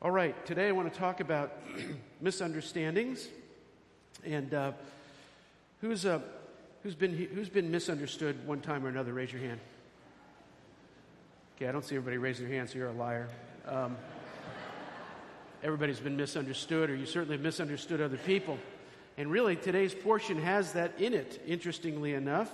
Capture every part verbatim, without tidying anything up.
All right, today I want to talk about misunderstandings. And uh, who's uh, who's been who's been misunderstood one time or another? Raise your hand. Okay, I don't see everybody raising their hand, so you're a liar. Um, everybody's been misunderstood, or you certainly have misunderstood other people. And really, today's portion has that in it. Interestingly enough,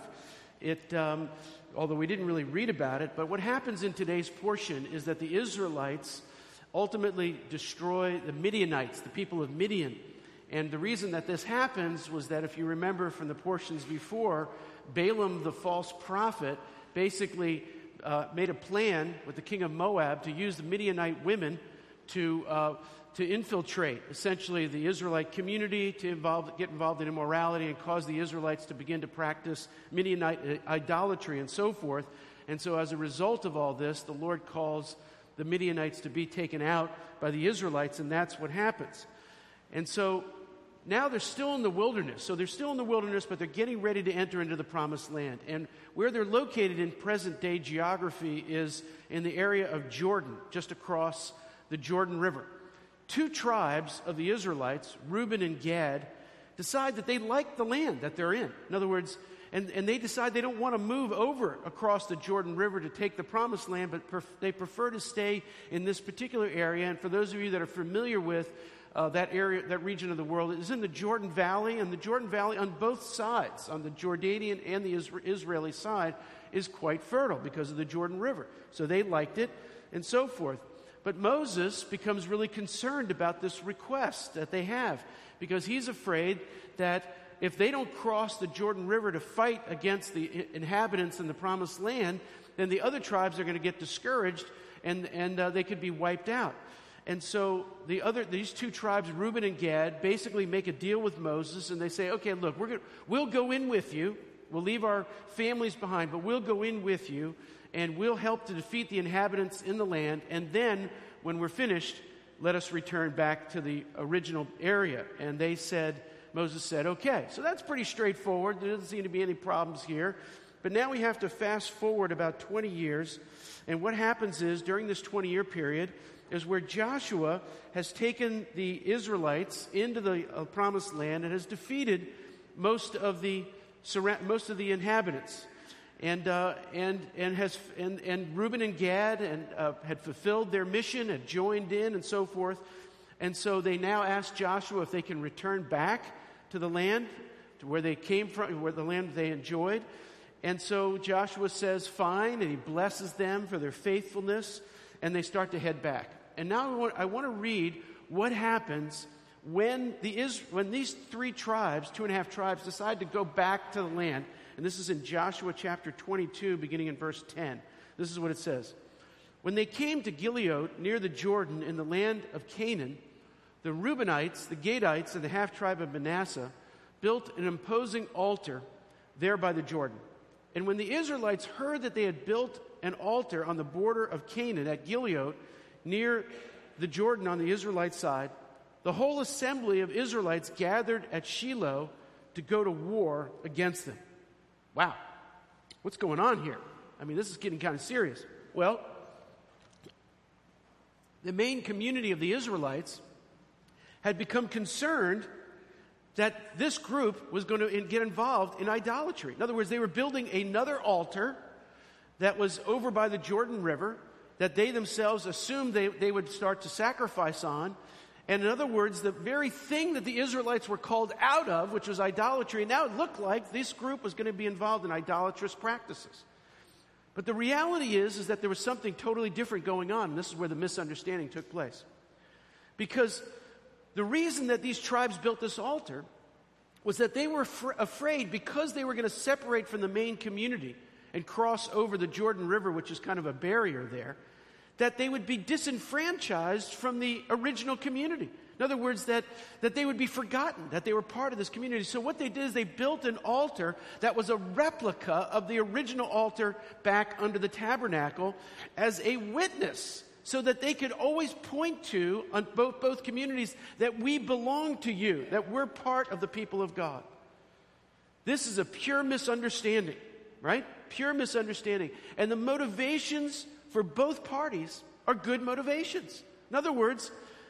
it um, although we didn't really read about it, but what happens in today's portion is that the Israelites ultimately destroy the Midianites, the people of Midian. And the reason that this happens was that, if you remember from the portions before, Balaam, the false prophet, basically uh, made a plan with the king of Moab to use the Midianite women to uh, to infiltrate, essentially, the Israelite community, to involve, get involved in immorality and cause the Israelites to begin to practice Midianite idolatry and so forth. And so as a result of all this, the Lord calls the Midianites to be taken out by the Israelites, and that's what happens. And so now they're still in the wilderness. So they're still in the wilderness, but they're getting ready to enter into the promised land. And where they're located in present-day geography is in the area of Jordan, just across the Jordan River. Two tribes of the Israelites, Reuben and Gad, decide that they like the land that they're in. In other words, and, and they decide they don't want to move over across the Jordan River to take the promised land, but pref- they prefer to stay in this particular area. And for those of you that are familiar with uh, that area, that region of the world, it is in the Jordan Valley, and the Jordan Valley on both sides, on the Jordanian and the Isra- Israeli side, is quite fertile because of the Jordan River. So they liked it, and so forth. But Moses becomes really concerned about this request that they have, because he's afraid that if they don't cross the Jordan River to fight against the inhabitants in the promised land, then the other tribes are going to get discouraged, and, and uh, they could be wiped out. And so the other, these two tribes, Reuben and Gad, basically make a deal with Moses, and they say, okay, look, we're gonna, we'll go in with you. We'll leave our families behind, but we'll go in with you, and we'll help to defeat the inhabitants in the land, and then when we're finished, let us return back to the original area. And they said, Moses said, okay. So that's pretty straightforward. There doesn't seem to be any problems here. But now we have to fast forward about twenty years. And what happens is, during this twenty-year period, is where Joshua has taken the Israelites into the uh, promised land and has defeated most of the most of the inhabitants. And uh, and and has and, and Reuben and Gad and uh, had fulfilled their mission, had joined in, and so forth. And so they now ask Joshua if they can return back to the land, to where they came from, where the land they enjoyed. And so Joshua says, fine, and he blesses them for their faithfulness, and they start to head back. And now I want, I want to read what happens when the Is, when these three tribes, two and a half tribes, decide to go back to the land. And this is in Joshua chapter twenty-two, beginning in verse ten. This is what it says. When they came to Gilead, near the Jordan, in the land of Canaan, the Reubenites, the Gadites, and the half-tribe of Manasseh built an imposing altar there by the Jordan. And when the Israelites heard that they had built an altar on the border of Canaan at Gilead, near the Jordan on the Israelite side, the whole assembly of Israelites gathered at Shiloh to go to war against them. Wow, what's going on here? I mean, this is getting kind of serious. Well, the main community of the Israelites had become concerned that this group was going to get involved in idolatry. In other words, they were building another altar that was over by the Jordan River that they themselves assumed they, they would start to sacrifice on. And in other words, the very thing that the Israelites were called out of, which was idolatry, now it looked like this group was going to be involved in idolatrous practices. But the reality is, is that there was something totally different going on, and this is where the misunderstanding took place. Because the reason that these tribes built this altar was that they were fr- afraid, because they were going to separate from the main community and cross over the Jordan River, which is kind of a barrier there, that they would be disenfranchised from the original community. In other words, that, that they would be forgotten, that they were part of this community. So what they did is they built an altar that was a replica of the original altar back under the tabernacle as a witness, so that they could always point to, on both, both communities, that we belong to you, that we're part of the people of God. This is a pure misunderstanding, right? Pure misunderstanding. And the motivations for both parties are good motivations. In other words,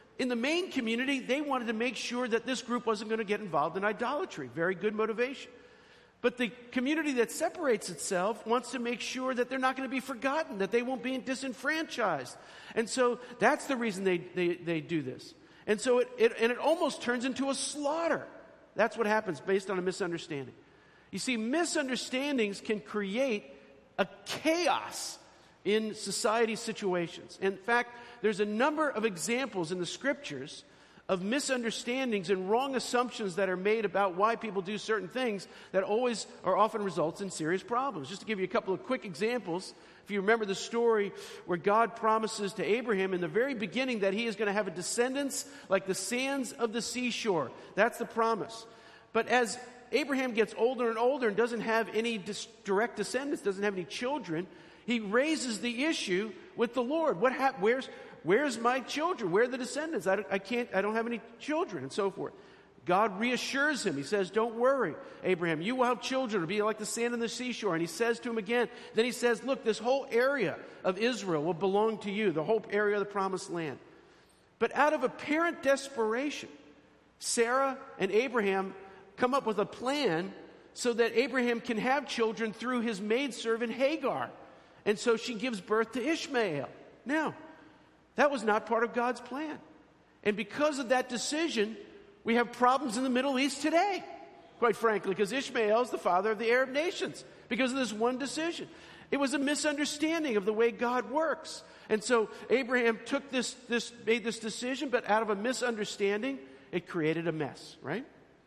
In the main community, they wanted to make sure that this group wasn't going to get involved in idolatry. Very good motivation. But the community that separates itself wants to make sure that they're not going to be forgotten, that they won't be disenfranchised. And so that's the reason they, they, they do this. And so it, it, and it almost turns into a slaughter. That's what happens based on a misunderstanding. You see, misunderstandings can create a chaos in society situations. In fact, there's a number of examples in the scriptures of misunderstandings and wrong assumptions that are made about why people do certain things that always or often results in serious problems. Just to give you a couple of quick examples, if you remember the story where God promises to Abraham in the very beginning that he is going to have a descendants like the sands of the seashore. That's the promise. But as Abraham gets older and older and doesn't have any dis- direct descendants, doesn't have any children, he raises the issue with the Lord. What hap- Where's Where's my children? Where are the descendants? I, I can't. I don't have any children, and so forth. God reassures him. He says, "Don't worry, Abraham. You will have children. It'll be like the sand on the seashore." And he says to him again. Then he says, "Look, this whole area of Israel will belong to you. The whole area of the promised land." But out of apparent desperation, Sarah and Abraham come up with a plan so that Abraham can have children through his maidservant Hagar. And so she gives birth to Ishmael. Now, that was not part of God's plan. And because of that decision, we have problems in the Middle East today, quite frankly, because Ishmael is the father of the Arab nations because of this one decision. It was a misunderstanding of the way God works. And so Abraham took this, this, made this decision, but out of a misunderstanding, it created a mess, right?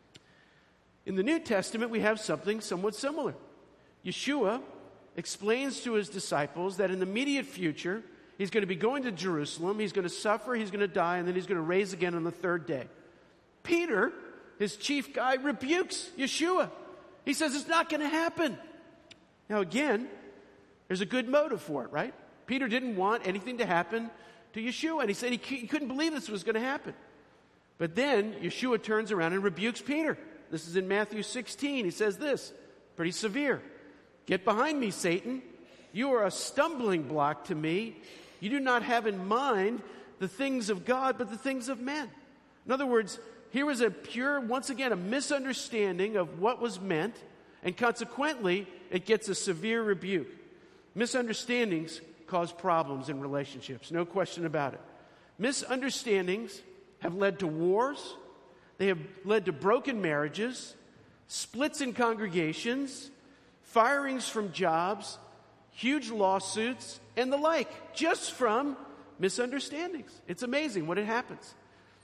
In the New Testament, we have something somewhat similar. Yeshua explains to his disciples that in the immediate future, he's going to be going to Jerusalem, he's going to suffer, he's going to die, and then he's going to raise again on the third day. Peter, his chief guy, rebukes Yeshua. He says it's not going to happen. Now again, there's a good motive for it, right? Peter didn't want anything to happen to Yeshua, and he said he, he couldn't believe this was going to happen. But then Yeshua turns around and rebukes Peter. This is in Matthew sixteen. He says this, pretty severe. "Get behind me, Satan. You are a stumbling block to me. You do not have in mind the things of God, but the things of men." In other words, here was a pure, once again, a misunderstanding of what was meant, and consequently, it gets a severe rebuke. Misunderstandings cause problems in relationships, no question about it. Misunderstandings have led to wars. They have led to broken marriages, splits in congregations, firings from jobs, huge lawsuits, and the like, just from misunderstandings. It's amazing what it happens.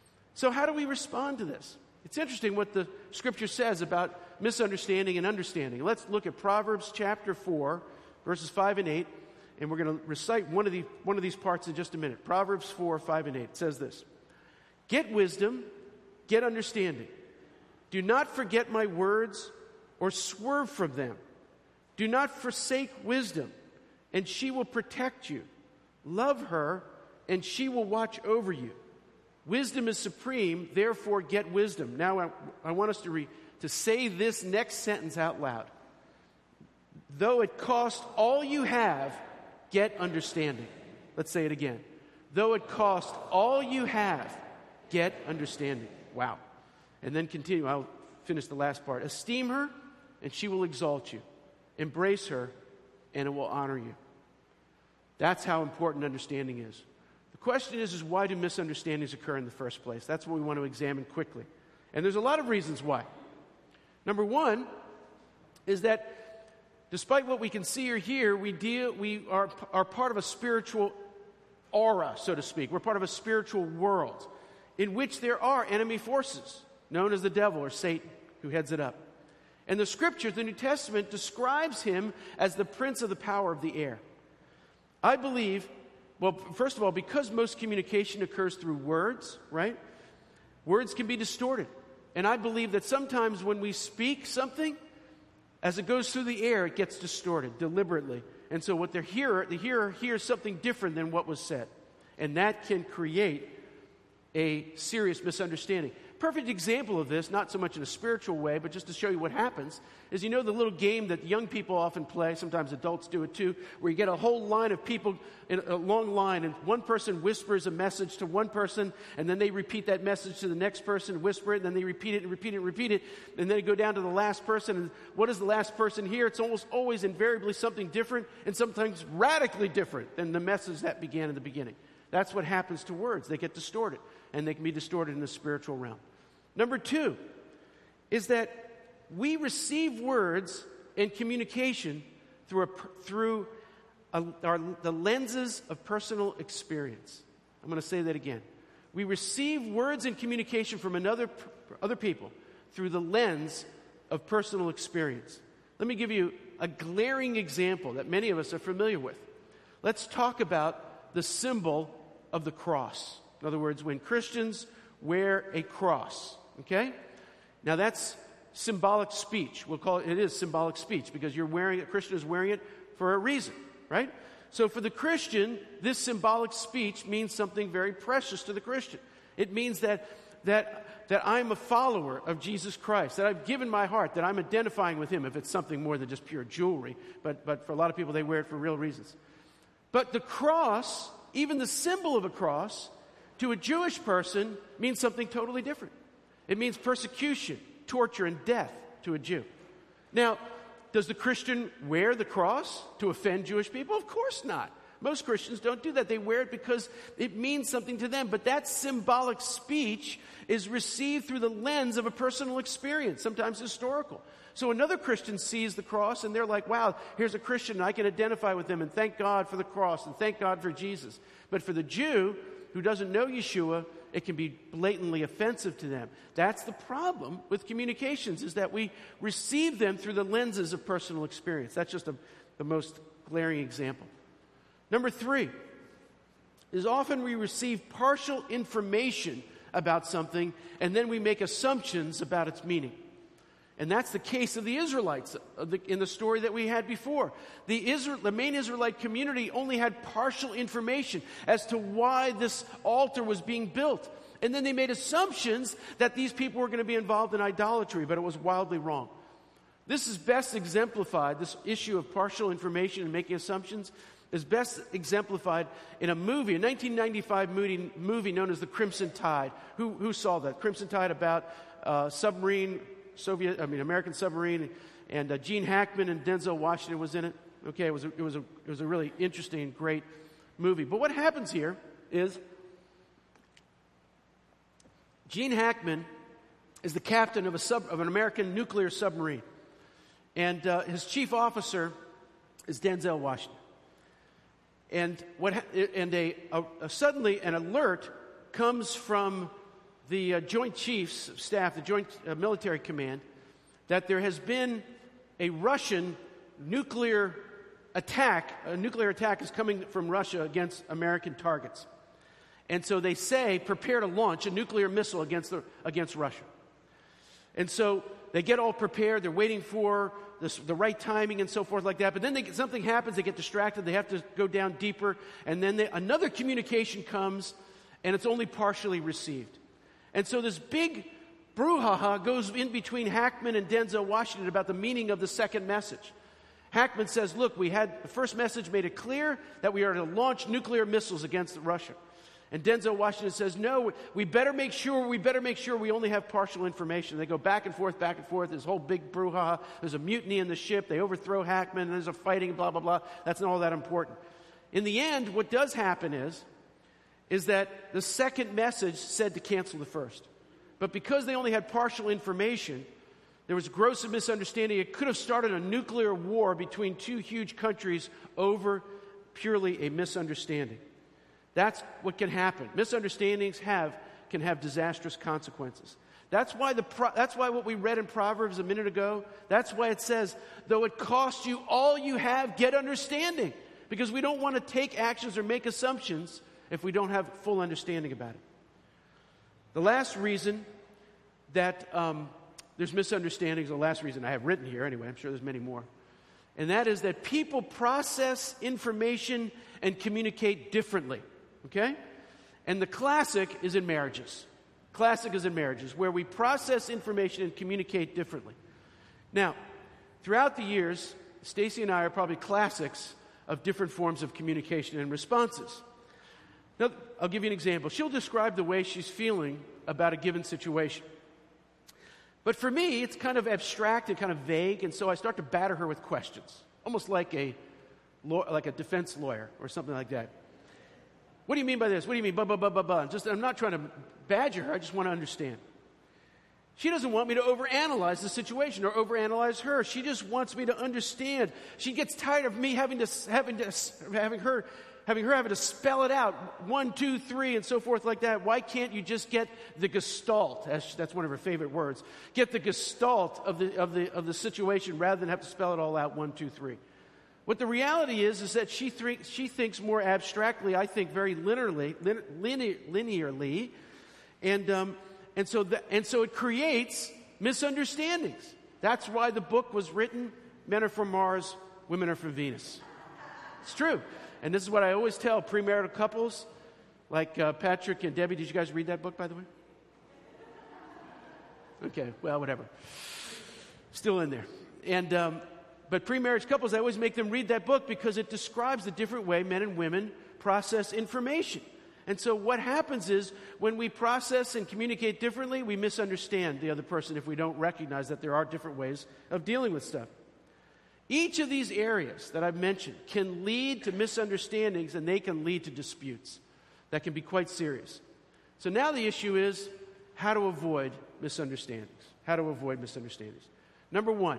So how do we respond to this? It's interesting what the scripture says about misunderstanding and understanding. Let's look at Proverbs chapter four, verses five and eight, and we're going to recite one of, the, one of these parts in just a minute. Proverbs four, five and eight. It says this, "Get wisdom, get understanding. Do not forget my words or swerve from them. Do not forsake wisdom, and she will protect you. Love her, and she will watch over you. Wisdom is supreme, therefore get wisdom." Now I, I want us to, re, to say this next sentence out loud. "Though it cost all you have, get understanding." Let's say it again. "Though it cost all you have, get understanding." Wow. And then continue. I'll finish the last part. "Esteem her, and she will exalt you. Embrace her, and it will honor you." That's how important understanding is. The question is, is why do misunderstandings occur in the first place? That's what we want to examine quickly. And there's a lot of reasons why. Number one is that despite what we can see or hear, we deal, we are, are part of a spiritual aura, so to speak. We're part of a spiritual world in which there are enemy forces, known as the devil or Satan, who heads it up. And the Scripture, the New Testament, describes him as the prince of the power of the air. I believe, well, first of all, because most communication occurs through words, right? Words can be distorted. And I believe that sometimes when we speak something, as it goes through the air, it gets distorted deliberately. And so what the hearer, the hearer hears something different than what was said. And that can create a serious misunderstanding. Perfect example of this, not so much in a spiritual way, but just to show you what happens, is you know the little game that young people often play, sometimes adults do it too, where you get a whole line of people in a long line, and one person whispers a message to one person, and then they repeat that message to the next person, whisper it, and then they repeat it and repeat it and repeat it, and then they go down to the last person, and what does the last person hear? It's almost always invariably something different, and sometimes radically different than the message that began in the beginning. That's what happens to words. They get distorted, and they can be distorted in the spiritual realm. Number two is that we receive words and communication through, a, through a, our, the lenses of personal experience. I'm going to say that again. We receive words and communication from another, other people through the lens of personal experience. Let me give you a glaring example that many of us are familiar with. Let's talk about the symbol of the cross. In other words, when Christians wear a cross. Okay? Now that's symbolic speech. We'll call it, it is symbolic speech because you're wearing it, Christian is wearing it for a reason, right? So for the Christian, this symbolic speech means something very precious to the Christian. It means that that that I'm a follower of Jesus Christ, that I've given my heart, that I'm identifying with him if it's something more than just pure jewelry, but but for a lot of people they wear it for real reasons. But the cross, even the symbol of a cross, to a Jewish person means something totally different. It means persecution, torture, and death to a Jew. Now, does the Christian wear the cross to offend Jewish people? Of course not. Most Christians don't do that. They wear it because it means something to them. But that symbolic speech is received through the lens of a personal experience, sometimes historical. So another Christian sees the cross and they're like, wow, here's a Christian and I can identify with them and thank God for the cross and thank God for Jesus. But for the Jew who doesn't know Yeshua, it can be blatantly offensive to them. That's the problem with communications, is that we receive them through the lenses of personal experience. That's just a, the most glaring example. Number three is often we receive partial information about something and then we make assumptions about its meaning. And that's the case of the Israelites of the, in the story that we had before. The, Israel, the main Israelite community only had partial information as to why this altar was being built. And then they made assumptions that these people were going to be involved in idolatry, but it was wildly wrong. This is best exemplified, this issue of partial information and making assumptions, is best exemplified in a movie, a nineteen ninety-five movie, movie known as The Crimson Tide. Who, who saw that? Crimson Tide about uh, submarine... Soviet, I mean, American submarine, and uh, Gene Hackman and Denzel Washington was in it. Okay, it was a, it was a it was a really interesting, great movie. But what happens here is Gene Hackman is the captain of a sub of an American nuclear submarine, and uh, his chief officer is Denzel Washington. And what ha- and a, a, a suddenly an alert comes from the uh, Joint Chiefs of Staff, the Joint uh, Military Command, that there has been a Russian nuclear attack. A nuclear attack is coming from Russia against American targets. And so they say, prepare to launch a nuclear missile against, the, against Russia. And so they get all prepared. They're waiting for this, the right timing and so forth like that. But then they get, something happens. They get distracted. They have to go down deeper. And then they, another communication comes, and it's only partially received. And so this big brouhaha goes in between Hackman and Denzel Washington about the meaning of the second message. Hackman says, look, we had the first message made it clear that we are to launch nuclear missiles against Russia. And Denzel Washington says, no, we better make sure, we better make sure we only have partial information. They go back and forth, back and forth. This whole big brouhaha. There's a mutiny in the ship. They overthrow Hackman, and there's a fighting, blah, blah, blah. That's not all that important. In the end, what does happen is, is that the second message said to cancel the first. But because they only had partial information, there was gross misunderstanding. It could have started a nuclear war between two huge countries over purely a misunderstanding. That's what can happen. Misunderstandings have can have disastrous consequences. That's why the that's why what we read in Proverbs a minute ago, that's why it says, though it costs you all you have, get understanding. Because we don't want to take actions or make assumptions if we don't have full understanding about it. The last reason that um, there's misunderstandings, the last reason I have written here anyway, I'm sure there's many more, and that is that people process information and communicate differently, okay? And the classic is in marriages. Classic is in marriages, where we process information and communicate differently. Now, throughout the years, Stacy and I are probably classics of different forms of communication and responses. Now, I'll give you an example. She'll describe the way she's feeling about a given situation. But for me, it's kind of abstract and kind of vague, and so I start to batter her with questions, almost like a like a defense lawyer or something like that. What do you mean by this? What do you mean? Blah, blah, blah, blah, blah. Just, I'm not trying to badger her. I just want to understand. She doesn't want me to overanalyze the situation or overanalyze her. She just wants me to understand. She gets tired of me having to having to having her having her having to spell it out, one, two, three, and so forth like that. Why can't you just get the gestalt? That's, that's one of her favorite words. Get the gestalt of the of the of the situation rather than have to spell it all out, one, two, three. What the reality is, is that she, th- she thinks more abstractly, I think very linearly, lin- linear, linearly, and, um, and, so the, and so it creates misunderstandings. That's why the book was written, Men Are From Mars, Women Are From Venus. It's true. And this is what I always tell premarital couples, like uh, Patrick and Debbie. Did you guys read that book, by the way? Okay, well, whatever. Still in there. And... Um, But pre-marriage couples, I always make them read that book because it describes the different way men and women process information. And so what happens is when we process and communicate differently, we misunderstand the other person if we don't recognize that there are different ways of dealing with stuff. Each of these areas that I've mentioned can lead to misunderstandings, and they can lead to disputes that can be quite serious. So now the issue is how to avoid misunderstandings. How to avoid misunderstandings. Number one,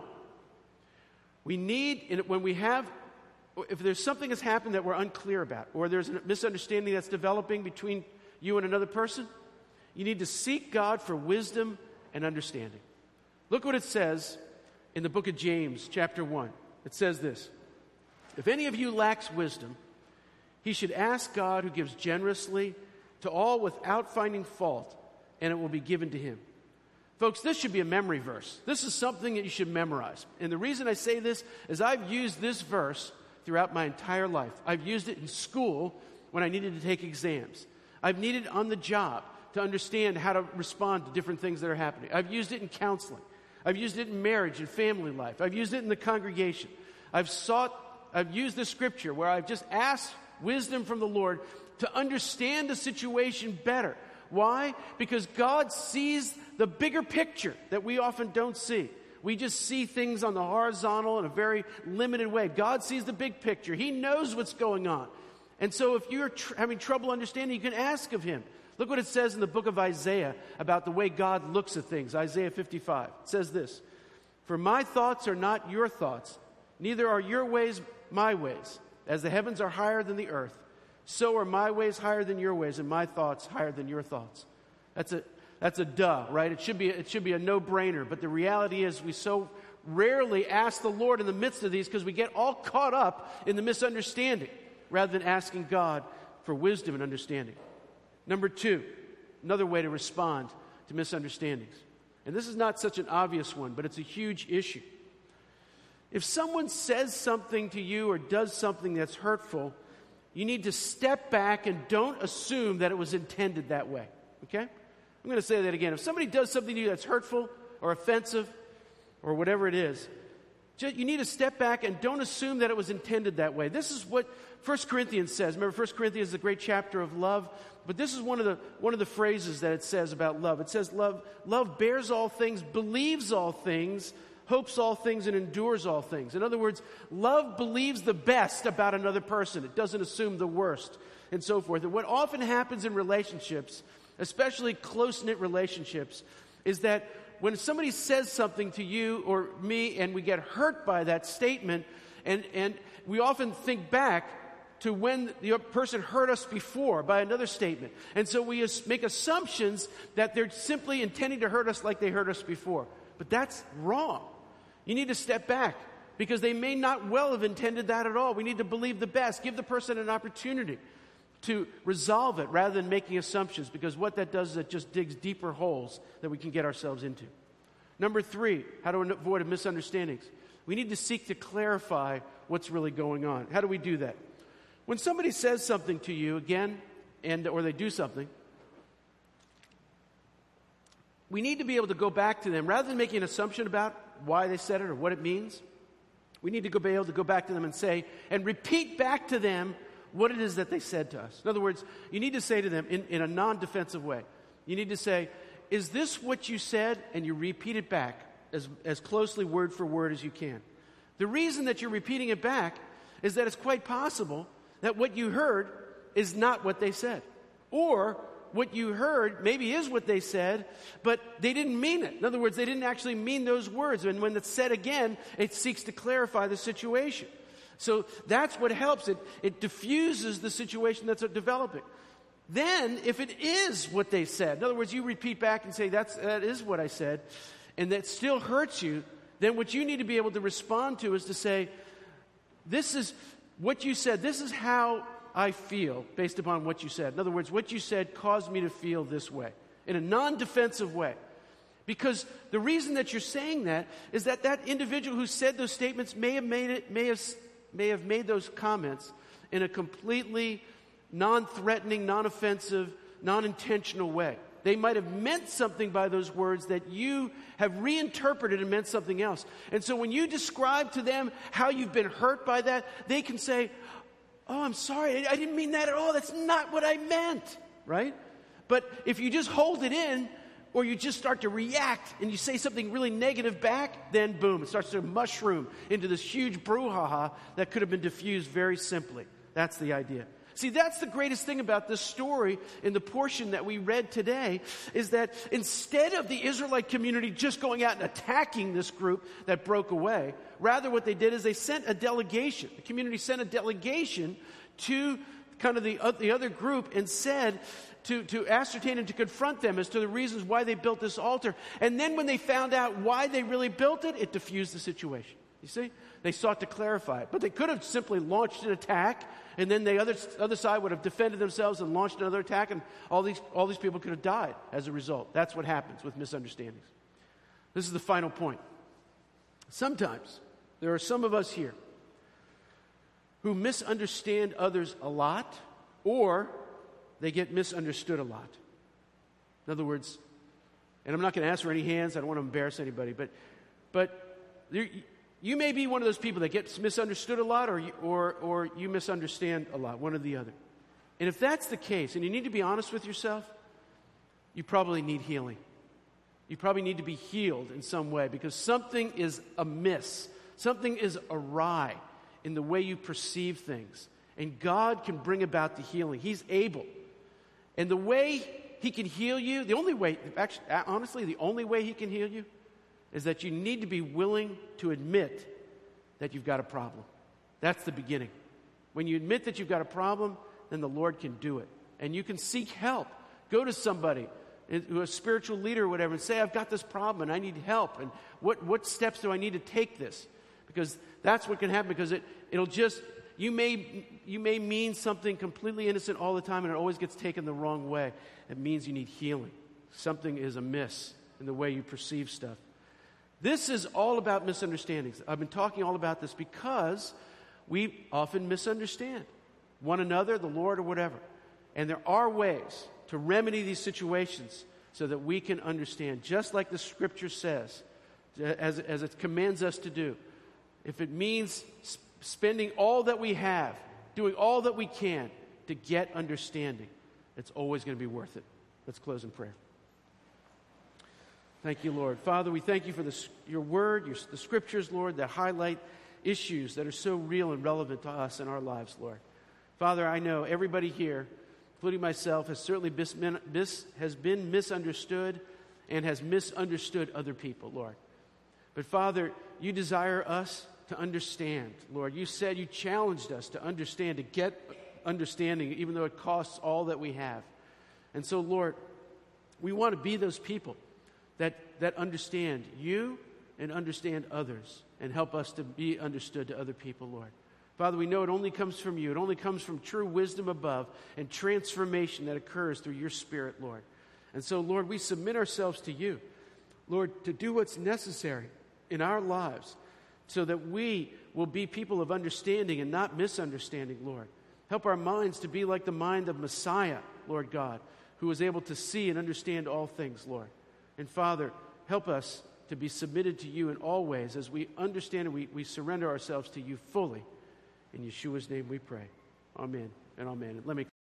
we need, when we have, if there's something that's happened that we're unclear about, or there's a misunderstanding that's developing between you and another person, you need to seek God for wisdom and understanding. Look what it says in the book of James, chapter one. It says this: if any of you lacks wisdom, he should ask God, who gives generously to all without finding fault, and it will be given to him. Folks, this should be a memory verse. This is something that you should memorize. And the reason I say this is I've used this verse throughout my entire life. I've used it in school when I needed to take exams. I've needed it on the job to understand how to respond to different things that are happening. I've used it in counseling. I've used it in marriage and family life. I've used it in the congregation. I've sought, I've used the scripture where I've just asked wisdom from the Lord to understand the situation better. Why? Because God sees the bigger picture that we often don't see. We just see things on the horizontal in a very limited way. God sees the big picture. He knows what's going on. And so if you're tr- having trouble understanding, you can ask of him. Look what it says in the book of Isaiah about the way God looks at things. Isaiah fifty-five. It says this: for my thoughts are not your thoughts, neither are your ways my ways. As the heavens are higher than the earth, so are my ways higher than your ways, and my thoughts higher than your thoughts. That's a that's a duh, right? It should be it should be a no-brainer. But the reality is, we so rarely ask the Lord in the midst of these because we get all caught up in the misunderstanding rather than asking God for wisdom and understanding. Number two, another way to respond to misunderstandings. And this is not such an obvious one, but it's a huge issue. If someone says something to you or does something that's hurtful, you need to step back and don't assume that it was intended that way. Okay? I'm going to say that again. If somebody does something to you that's hurtful or offensive or whatever it is, just, you need to step back and don't assume that it was intended that way. This is what First Corinthians says. Remember, First Corinthians is a great chapter of love, but this is one of the one of the phrases that it says about love. It says love, love bears all things, believes all things, hopes all things, and endures all things. In other words, love believes the best about another person. It doesn't assume the worst, and so forth. And what often happens in relationships, especially close-knit relationships, is that when somebody says something to you or me and we get hurt by that statement, and, and we often think back to when the person hurt us before by another statement. And so we make assumptions that they're simply intending to hurt us like they hurt us before. But that's wrong. You need to step back because they may not well have intended that at all. We need to believe the best. Give the person an opportunity to resolve it rather than making assumptions, because what that does is it just digs deeper holes that we can get ourselves into. Number three, how to avoid misunderstandings. We need to seek to clarify what's really going on. How do we do that? When somebody says something to you, again, and or they do something, we need to be able to go back to them rather than making an assumption about why they said it or what it means. We need to go be able to go back to them and say and repeat back to them what it is that they said to us. In other words, you need to say to them in, in a non-defensive way. You need to say, "Is this what you said?" And you repeat it back as, as closely word for word as you can. The reason that you're repeating it back is that it's quite possible that what you heard is not what they said. Or what you heard maybe is what they said, but they didn't mean it. In other words, they didn't actually mean those words. And when it's said again, it seeks to clarify the situation. So that's what helps. It, it diffuses the situation that's developing. Then, if it is what they said, in other words, you repeat back and say, that's, that is what I said, and that still hurts you, then what you need to be able to respond to is to say, this is what you said, this is how I feel based upon what you said. In other words, what you said caused me to feel this way, in a non-defensive way. Because the reason that you're saying that is that that individual who said those statements may have made it, may have, may have made those comments in a completely non-threatening, non-offensive, non-intentional way. They might have meant something by those words that you have reinterpreted and meant something else. And so when you describe to them how you've been hurt by that, they can say, "Oh, I'm sorry, I didn't mean that at all. That's not what I meant," right? But if you just hold it in, or you just start to react and you say something really negative back, then boom, it starts to mushroom into this huge brouhaha that could have been diffused very simply. That's the idea. See, that's the greatest thing about this story in the portion that we read today, is that instead of the Israelite community just going out and attacking this group that broke away, rather what they did is they sent a delegation. The community sent a delegation to kind of the, uh, the other group and said to, to ascertain and to confront them as to the reasons why they built this altar. And then when they found out why they really built it, it diffused the situation. You see? They sought to clarify it. But they could have simply launched an attack, and then the other, other side would have defended themselves and launched another attack, and all these, all these people could have died as a result. That's what happens with misunderstandings. This is the final point. Sometimes there are some of us here who misunderstand others a lot, or they get misunderstood a lot. In other words, and I'm not going to ask for any hands, I don't want to embarrass anybody, but but there, you may be one of those people that gets misunderstood a lot, or you, or or you misunderstand a lot, one or the other. And if that's the case, and you need to be honest with yourself, you probably need healing. You probably need to be healed in some way, because something is amiss. Something is awry in the way you perceive things. And God can bring about the healing. He's able. And the way He can heal you, the only way, actually, honestly, the only way He can heal you is that you need to be willing to admit that you've got a problem. That's the beginning. When you admit that you've got a problem, then the Lord can do it. And you can seek help. Go to somebody, a spiritual leader or whatever, and say, I've got this problem and I need help. And what, what steps do I need to take this? Because that's what can happen, because it, it'll just, you may, you may mean something completely innocent all the time, and it always gets taken the wrong way. It means you need healing. Something is amiss in the way you perceive stuff. This is all about misunderstandings. I've been talking all about this because we often misunderstand one another, the Lord, or whatever. And there are ways to remedy these situations so that we can understand, just like the Scripture says, as, as it commands us to do. If it means sp- spending all that we have, doing all that we can to get understanding, it's always going to be worth it. Let's close in prayer. Thank you, Lord. Father, we thank you for this, your word, your, the Scriptures, Lord, that highlight issues that are so real and relevant to us in our lives, Lord. Father, I know everybody here, including myself, has certainly bis, bis, has been misunderstood and has misunderstood other people, Lord. But Father, you desire us to understand, Lord. You said, you challenged us to understand, to get understanding, even though it costs all that we have. And so, Lord, we want to be those people that, that understand you and understand others and help us to be understood to other people, Lord. Father, we know it only comes from you. It only comes from true wisdom above and transformation that occurs through your Spirit, Lord. And so, Lord, we submit ourselves to you, Lord, to do what's necessary in our lives so that we will be people of understanding and not misunderstanding, Lord. Help our minds to be like the mind of Messiah, Lord God, who was able to see and understand all things, Lord. And Father, help us to be submitted to you in all ways as we understand and we, we surrender ourselves to you fully. In Yeshua's name we pray. Amen and amen. Let me